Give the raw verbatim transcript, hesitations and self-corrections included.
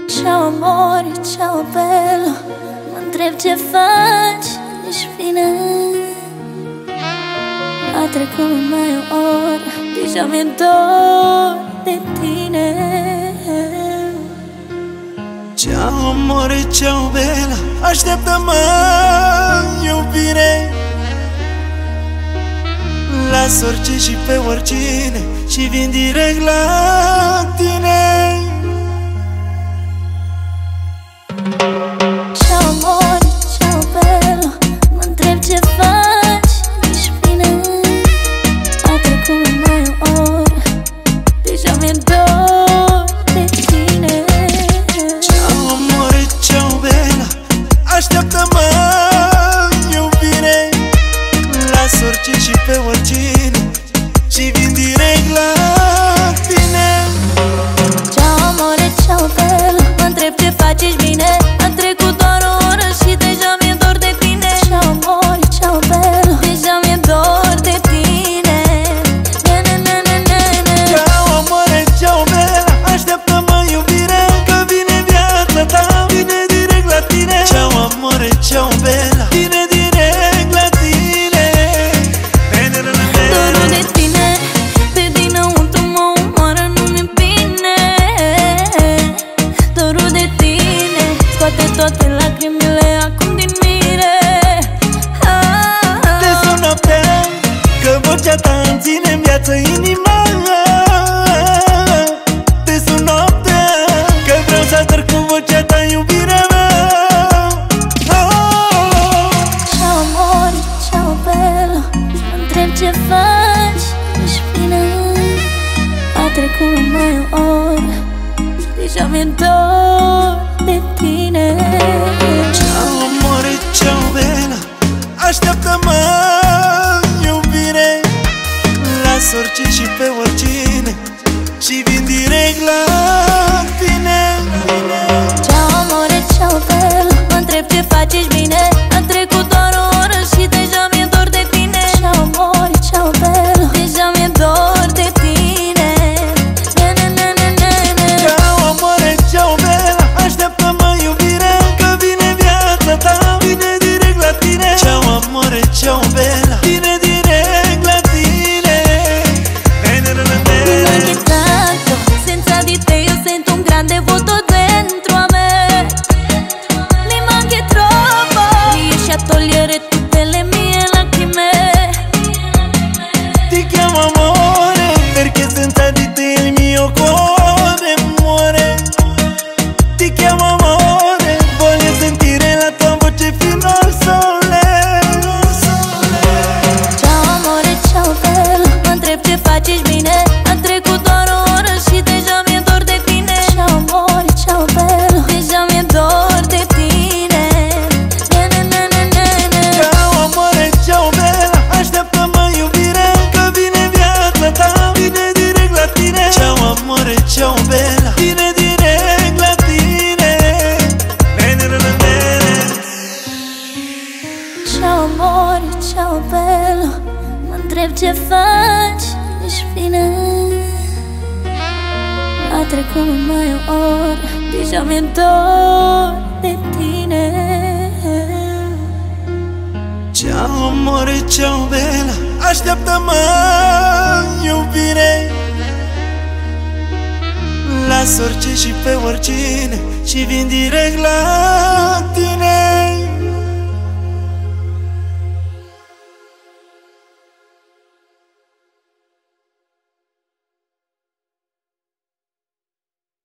Ciao amore, ciao bello, mă întreb ce faci, ești bine? A trecut mai o oră, deja mi-e dor de tine. Ciao amore, ciao bella, așteaptă-mă, iubire. Las orice și pe oricine și vin direct la tine. Ciao amore, ciao bello, mă întreb ce faci, ești bine? A trecut mai o oră, deja mi-e dor de tine. Ciao amore, ciao bella, așteaptă-mă, iubire. Las orice și pe oricine și vin direct la tine. Ciao amore, ciao bello, mă întreb ce faci, ești bine? A trecut doar o oră și deja mi-e dor de tine. Ciao amore, ciao bello, deja mi-e dor de tine. Na, na, na, na, na, na. Ciao amore, ciao bella, așteaptă-mă, iubire, că vine viața ta, vine direct la tine. Ciao amore, ciao bella, vine direct la tine. Dorul de tine, pe dinăuntru mă omoară, nu mi-e bine. Dorul de tine, scoate toate lacrimile acum din mire. Ah, Te sun noaptea, că vocea ta îmi ține în viață inima. Te sun noaptea, că vreau să ador cu vocea ta, iubirea mea. Oh! Ciao amore, ciao bello, mă întreb ce faci, ești bine? A trecut mai o oră, deja mi-e dor de tine. Ciao amore, ciao bella, așteaptă-mă, iubire. Las orice și pe oricine și vin direct la tine. Ciao amore, ciao bello, mă întreb ce faci, ești bine? A trecut doar o oră și deja mi-e dor de tine. Ciao amore, ciao bello, deja mi-e dor de tine. Na, na, na, na, na, na. Ciao amore, ciao bella, așteaptă-mă, iubire, că vine viața ta, vine direct la tine. Ciao amore, ciao bella, vine direct la tine. Anche tanto, senza di te io sento un grande vuoto dentro a me. Mi manchi troppo, riesci a togliere tutte le mie lacrime. Ti chiamo amore, perché senza di te il mio cuore muore. Ti chiamo amore, voglio sentire la tua voce fino al sole. Ciao amore, ciao bello, mă întreb ce faci, ești bine? A trecut doar o oră și deja mi-e dor de tine. Ciao amore, ciao bello, deja mi-e dor de tine. Na, na, na, na, na, na. Ciao amore, ciao bella, așteaptă-mă, iubire, că vine viața ta, vine direct la tine. Ciao amore, ciao bella, vine direct la tine. Ciao amore, ciao bello, mă întreb ce faci, ești bine? A trecut mai o oră, deja mi-e dor de tine. Ciao amore, ciao bella, așteaptă-mă, iubire. Las orice și pe oricine și vin direct la